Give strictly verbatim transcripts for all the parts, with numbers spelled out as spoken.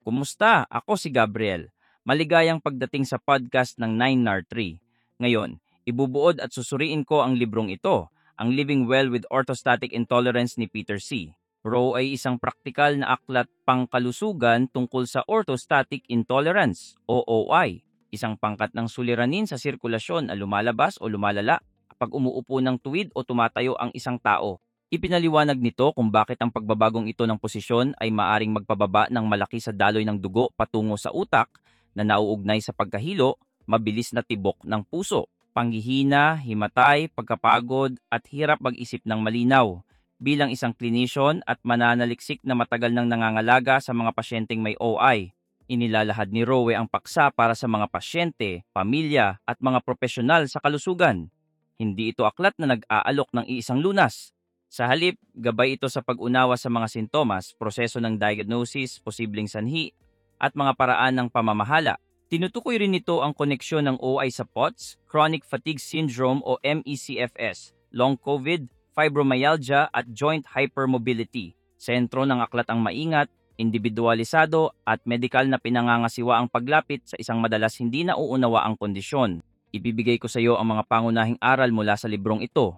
Kumusta? Ako si Gabriel. Maligayang pagdating sa podcast ng nine nar three. Ngayon, ibubuod at susuriin ko ang librong ito, ang Living Well with Orthostatic Intolerance ni Peter C. Rowe ay isang praktikal na aklat pangkalusugan tungkol sa orthostatic intolerance o O I, isang pangkat ng suliranin sa sirkulasyon na lumalabas o lumalala kapag umuupo ng tuwid o tumatayo ang isang tao. Ipinaliwanag nito kung bakit ang pagbabagong ito ng posisyon ay maaring magpababa ng malaki sa daloy ng dugo patungo sa utak na nauugnay sa pagkahilo, mabilis na tibok ng puso, panghihina, himatay, pagkapagod at hirap mag-isip ng malinaw. Bilang isang clinician at mananaliksik na matagal nang nangangalaga sa mga pasyenteng may O I, inilalahad ni Rowe ang paksa para sa mga pasyente, pamilya at mga profesional sa kalusugan. Hindi ito aklat na nag-aalok ng iisang lunas. Sa halip, gabay ito sa pag-unawa sa mga sintomas, proseso ng diagnosis, posibleng sanhi, at mga paraan ng pamamahala. Tinutukoy rin nito ang koneksyon ng O I sa P O T S, Chronic Fatigue Syndrome o M E C F S, Long COVID, Fibromyalgia at Joint Hypermobility. Sentro ng aklat ang maingat, individualisado at medikal na pinangangasiwa ang paglapit sa isang madalas hindi nauunawa ang kondisyon. Ibibigay ko sa iyo ang mga pangunahing aral mula sa librong ito.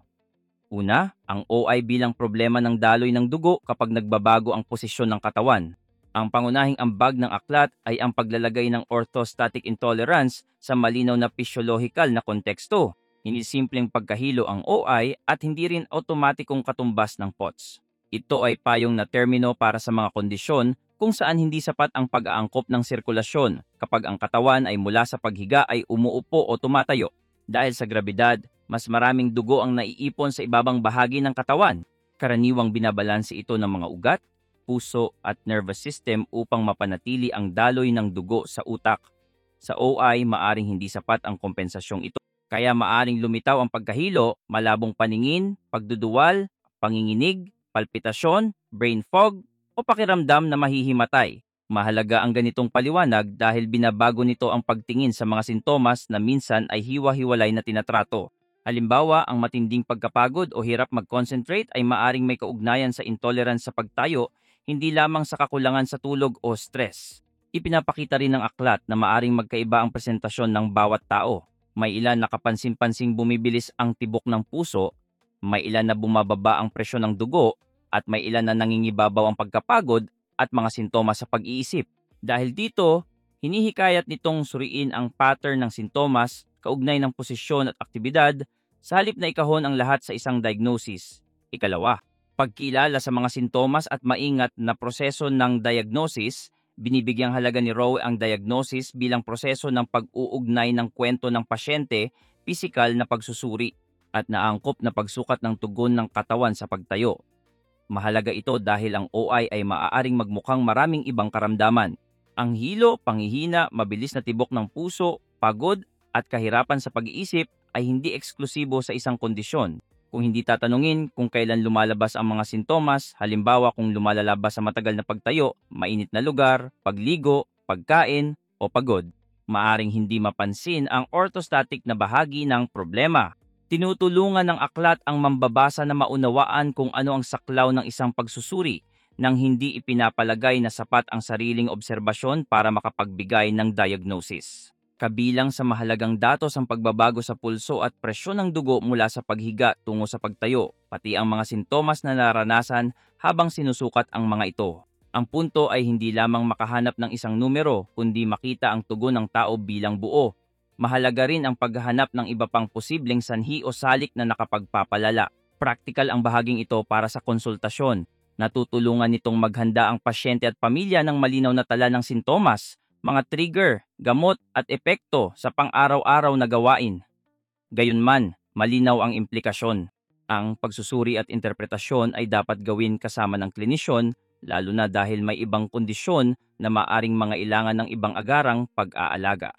Una, ang O I bilang problema ng daloy ng dugo kapag nagbabago ang posisyon ng katawan. Ang pangunahing ambag ng aklat ay ang paglalagay ng orthostatic intolerance sa malinaw na physiological na konteksto. Hindi simpleng pagkahilo ang O I at hindi rin otomatikong katumbas ng P O T S. Ito ay payong na termino para sa mga kondisyon kung saan hindi sapat ang pag-aangkop ng sirkulasyon kapag ang katawan ay mula sa paghiga ay umuupo o tumatayo. Dahil sa grabidad, mas maraming dugo ang naiipon sa ibabang bahagi ng katawan. Karaniwang binabalanse ito ng mga ugat, puso at nervous system upang mapanatili ang daloy ng dugo sa utak. Sa O I, maaring hindi sapat ang kompensasyong ito. Kaya maaring lumitaw ang pagkahilo, malabong paningin, pagduduwal, panginginig, palpitasyon, brain fog, o pakiramdam na mahihimatay. Mahalaga ang ganitong paliwanag dahil binabago nito ang pagtingin sa mga sintomas na minsan ay hiwa-hiwalay na tinatrato. Halimbawa, ang matinding pagkapagod o hirap mag-concentrate ay maaring may kaugnayan sa intolerance sa pagtayo, hindi lamang sa kakulangan sa tulog o stress. Ipinapakita rin ng aklat na maaring magkaiba ang presentasyon ng bawat tao. May ilan na kapansin-pansing bumibilis ang tibok ng puso, may ilan na bumababa ang presyon ng dugo, at may ilan na nangingibabaw ang pagkapagod at mga sintomas sa pag-iisip. Dahil dito, hinihikayat nitong suriin ang pattern ng sintomas, kaugnay ng posisyon at aktibidad, sa halip na ikahon ang lahat sa isang diagnosis. Ikalawa, pagkilala sa mga sintomas at maingat na proseso ng diagnosis. Binibigyang halaga ni Rowe ang diagnosis bilang proseso ng pag-uugnay ng kwento ng pasyente, pisikal na pagsusuri, at naangkop na pagsukat ng tugon ng katawan sa pagtayo. Mahalaga ito dahil ang O I ay maaaring magmukhang maraming ibang karamdaman. Ang hilo, panghihina, mabilis na tibok ng puso, pagod, at kahirapan sa pag-iisip ay hindi eksklusibo sa isang kondisyon. Kung hindi tatanungin kung kailan lumalabas ang mga sintomas, halimbawa kung lumalabas sa matagal na pagtayo, mainit na lugar, pagligo, pagkain, o pagod, maaring hindi mapansin ang orthostatic na bahagi ng problema. Tinutulungan ng aklat ang mambabasa na maunawaan kung ano ang saklaw ng isang pagsusuri nang hindi ipinapalagay na sapat ang sariling obserbasyon para makapagbigay ng diagnosis. Kabilang sa mahalagang datos ang pagbabago sa pulso at presyon ng dugo mula sa paghiga tungo sa pagtayo, pati ang mga sintomas na naranasan habang sinusukat ang mga ito. Ang punto ay hindi lamang makahanap ng isang numero, kundi makita ang tugon ng tao bilang buo. Mahalaga rin ang paghahanap ng iba pang posibleng sanhi o salik na nakapagpapalala. Praktikal ang bahaging ito para sa konsultasyon. Natutulungan nitong maghanda ang pasyente at pamilya ng malinaw na tala ng sintomas, mga trigger, gamot at epekto sa pang-araw-araw na gawain. Gayunman, malinaw ang implikasyon. Ang pagsusuri at interpretasyon ay dapat gawin kasama ng klinisyon, lalo na dahil may ibang kondisyon na maaring mangailangan ng ibang agarang pag-aalaga.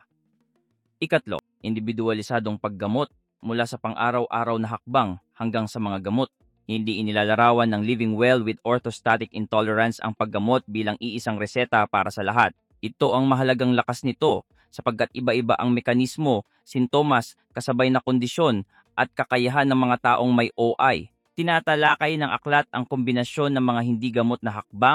Ikatlo, individualisadong paggamot mula sa pang-araw-araw na hakbang hanggang sa mga gamot. Hindi inilalarawan ng Living Well with Orthostatic Intolerance ang paggamot bilang iisang reseta para sa lahat. Ito ang mahalagang lakas nito sapagkat iba-iba ang mekanismo, sintomas, kasabay na kondisyon at kakayahan ng mga taong may O I. Tinatalakay ng aklat ang kombinasyon ng mga hindi gamot na hakbang,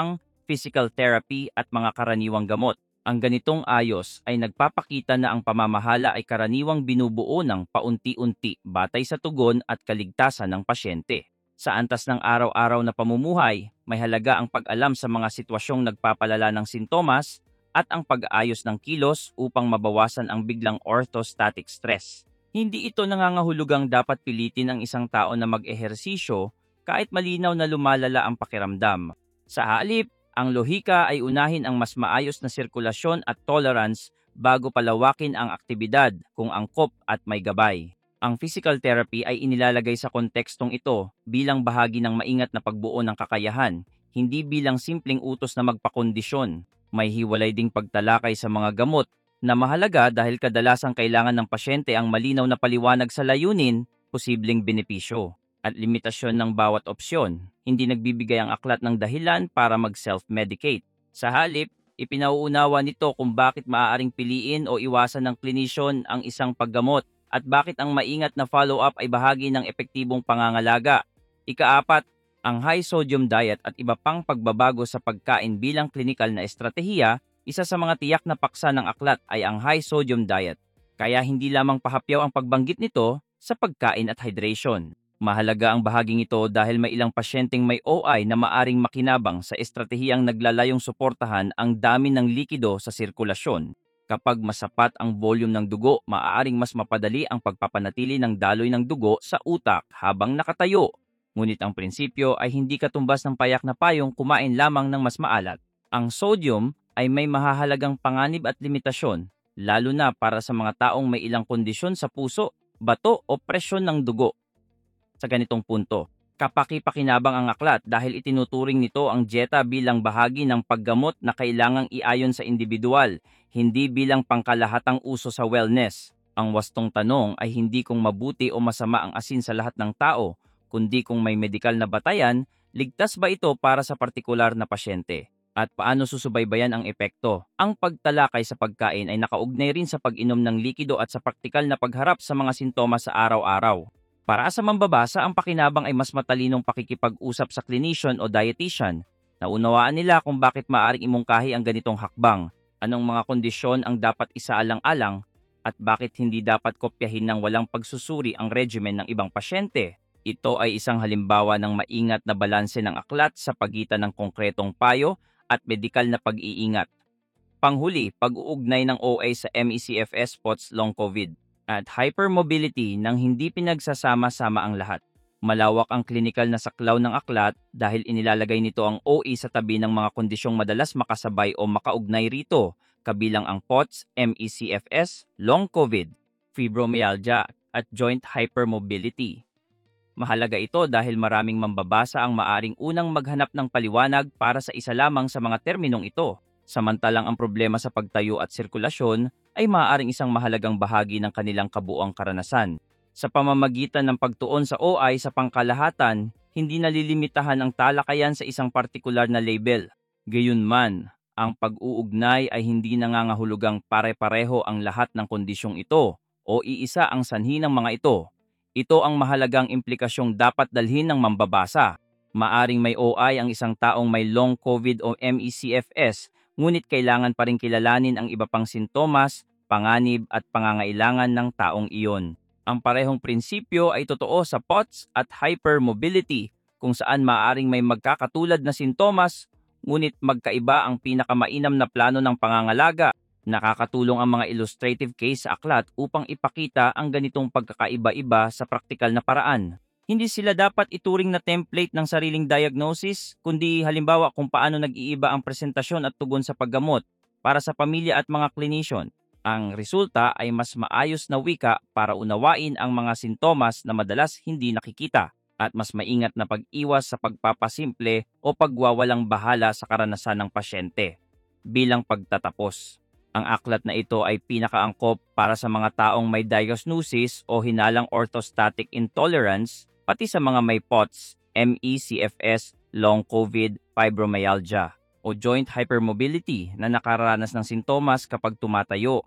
physical therapy at mga karaniwang gamot. Ang ganitong ayos ay nagpapakita na ang pamamahala ay karaniwang binubuo ng paunti-unti batay sa tugon at kaligtasan ng pasyente. Sa antas ng araw-araw na pamumuhay, may halaga ang pag-alam sa mga sitwasyong nagpapalala ng sintomas at ang pag-aayos ng kilos upang mabawasan ang biglang orthostatic stress. Hindi ito nangangahulugang dapat pilitin ang isang tao na mag-ehersisyo kahit malinaw na lumalala ang pakiramdam. Sa halip, ang lohika ay unahin ang mas maayos na sirkulasyon at tolerance bago palawakin ang aktibidad kung angkop at may gabay. Ang physical therapy ay inilalagay sa kontekstong ito bilang bahagi ng maingat na pagbuo ng kakayahan, hindi bilang simpleng utos na magpakondisyon. May hiwalay ding pagtalakay sa mga gamot na mahalaga dahil kadalasang kailangan ng pasyente ang malinaw na paliwanag sa layunin, posibleng benepisyo, at limitasyon ng bawat opsyon. Hindi nagbibigay ang aklat ng dahilan para mag-self-medicate. Sa halip, ipinauunawa nito kung bakit maaaring piliin o iwasan ng clinician ang isang paggamot at bakit ang maingat na follow-up ay bahagi ng epektibong pangangalaga. Ikaapat, ang high sodium diet at iba pang pagbabago sa pagkain bilang klinikal na estratehiya. Isa sa mga tiyak na paksa ng aklat ay ang high sodium diet. Kaya hindi lamang pahapyaw ang pagbanggit nito sa pagkain at hydration. Mahalaga ang bahaging ito dahil may ilang pasyenteng may O I na maaring makinabang sa estratehiyang naglalayong suportahan ang dami ng likido sa sirkulasyon. Kapag masapat ang volume ng dugo, maaaring mas mapadali ang pagpapanatili ng daloy ng dugo sa utak habang nakatayo. Ngunit ang prinsipyo ay hindi katumbas ng payak na payong kumain lamang ng mas maalat. Ang sodium ay may mahahalagang panganib at limitasyon, lalo na para sa mga taong may ilang kondisyon sa puso, bato o presyon ng dugo. Sa ganitong punto, kapaki-pakinabang ang aklat dahil itinuturing nito ang dieta bilang bahagi ng paggamot na kailangang iayon sa individual, hindi bilang pangkalahatang uso sa wellness. Ang wastong tanong ay hindi kung mabuti o masama ang asin sa lahat ng tao, kundi kung may medikal na batayan, ligtas ba ito para sa partikular na pasyente? At paano susubaybayan ang epekto? Ang pagtalakay sa pagkain ay nakaugnay rin sa pag-inom ng likido at sa praktikal na pagharap sa mga sintomas sa araw-araw. Para sa mambabasa, ang pakinabang ay mas matalinong pakikipag-usap sa clinician o dietitian. Naunawaan nila kung bakit maaaring imungkahi ang ganitong hakbang, anong mga kondisyon ang dapat isaalang-alang, at bakit hindi dapat kopyahin ng walang pagsusuri ang regimen ng ibang pasyente. Ito ay isang halimbawa ng maingat na balanse ng aklat sa pagitan ng konkretong payo at medikal na pag-iingat. Panghuli, pag-uugnay ng O A sa M E C F S, POTS, Long COVID, at hypermobility nang hindi pinagsasama-sama ang lahat. Malawak ang klinikal na saklaw ng aklat dahil inilalagay nito ang O A sa tabi ng mga kondisyong madalas makasabay o makaugnay rito, kabilang ang POTS, M E C F S, Long COVID, fibromyalgia, at joint hypermobility. Mahalaga ito dahil maraming mambabasa ang maaring unang maghanap ng paliwanag para sa isa lamang sa mga terminong ito, samantalang ang problema sa pagtayo at sirkulasyon ay maaaring isang mahalagang bahagi ng kanilang kabuuang karanasan. Sa pamamagitan ng pagtuon sa O I sa pangkalahatan, hindi nalilimitahan ang talakayan sa isang partikular na label. Gayunman, ang pag-uugnay ay hindi nangangahulugang pare-pareho ang lahat ng kondisyong ito o iisa ang sanhi ng mga ito. Ito ang mahalagang implikasyong dapat dalhin ng mambabasa. Maaring may O I ang isang taong may long COVID o M E C F S, ngunit kailangan pa rin kilalanin ang iba pang sintomas, panganib at pangangailangan ng taong iyon. Ang parehong prinsipyo ay totoo sa POTS at hypermobility, kung saan maaring may magkakatulad na sintomas, ngunit magkaiba ang pinakamainam na plano ng pangangalaga. Nakakatulong ang mga illustrative case sa aklat upang ipakita ang ganitong pagkakaiba-iba sa praktikal na paraan. Hindi sila dapat ituring na template ng sariling diagnosis, kundi halimbawa kung paano nag-iiba ang presentasyon at tugon sa paggamot para sa pamilya at mga clinician. Ang resulta ay mas maayos na wika para unawain ang mga sintomas na madalas hindi nakikita at mas maingat na pag-iwas sa pagpapasimple o pagwawalang bahala sa karanasan ng pasyente. Bilang pagtatapos, ang aklat na ito ay pinakaangkop para sa mga taong may diagnosis o hinalang orthostatic intolerance, pati sa mga may POTS, M E C F S, Long COVID, fibromyalgia, o joint hypermobility na nakaranas ng sintomas kapag tumatayo.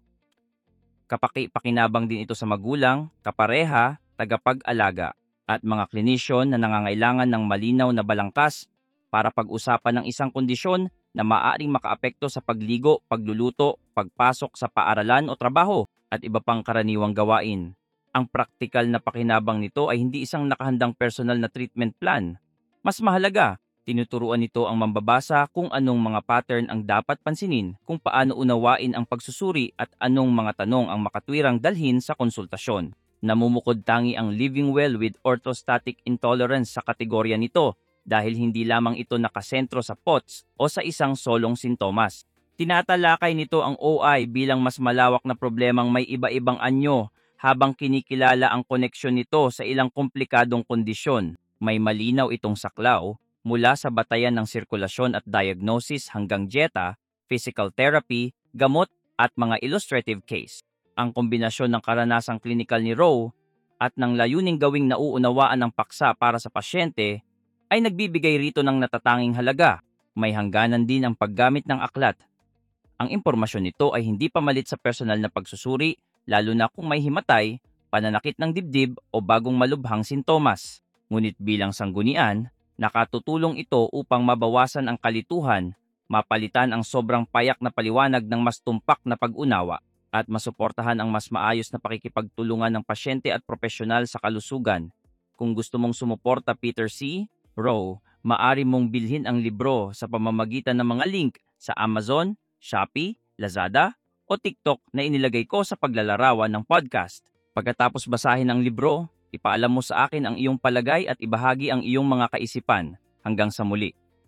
Kapaki-pakinabang din ito sa magulang, kapareha, tagapag-alaga, at mga klinisyon na nangangailangan ng malinaw na balangkas para pag-usapan ng isang kondisyon na maaaring makaapekto sa pagligo, pagluluto, pagpasok sa paaralan o trabaho at iba pang karaniwang gawain. Ang praktikal na pakinabang nito ay hindi isang nakahandang personal na treatment plan. Mas mahalaga, tinuturuan nito ang mambabasa kung anong mga pattern ang dapat pansinin, kung paano unawain ang pagsusuri at anong mga tanong ang makatwirang dalhin sa konsultasyon. Namumukod tangi ang Living Well with Orthostatic Intolerance sa kategorya nito dahil hindi lamang ito nakasentro sa P O T S o sa isang solong sintomas. Tinatalakay nito ang O I bilang mas malawak na problemang may iba-ibang anyo habang kinikilala ang koneksyon nito sa ilang komplikadong kondisyon. May malinaw itong saklaw mula sa batayan ng sirkulasyon at diagnosis hanggang dieta, physical therapy, gamot at mga illustrative case. Ang kombinasyon ng karanasang klinikal ni Rowe at ng layuning gawing nauunawaan ng paksa para sa pasyente ay nagbibigay rito ng natatanging halaga. May hangganan din ang paggamit ng aklat. Ang impormasyon nito ay hindi pamalit sa personal na pagsusuri, lalo na kung may himatay, pananakit ng dibdib o bagong malubhang sintomas. Ngunit bilang sanggunian, nakatutulong ito upang mabawasan ang kalituhan, mapalitan ang sobrang payak na paliwanag ng mas tumpak na pag-unawa, at masuportahan ang mas maayos na pakikipagtulungan ng pasyente at profesional sa kalusugan. Kung gusto mong sumuporta Peter C. Rowe, maaari mong bilhin ang libro sa pamamagitan ng mga link sa Amazon, Shopee, Lazada o TikTok na inilagay ko sa paglalarawan ng podcast. Pagkatapos basahin ang libro, ipaalam mo sa akin ang iyong palagay at ibahagi ang iyong mga kaisipan. Hanggang sa muli.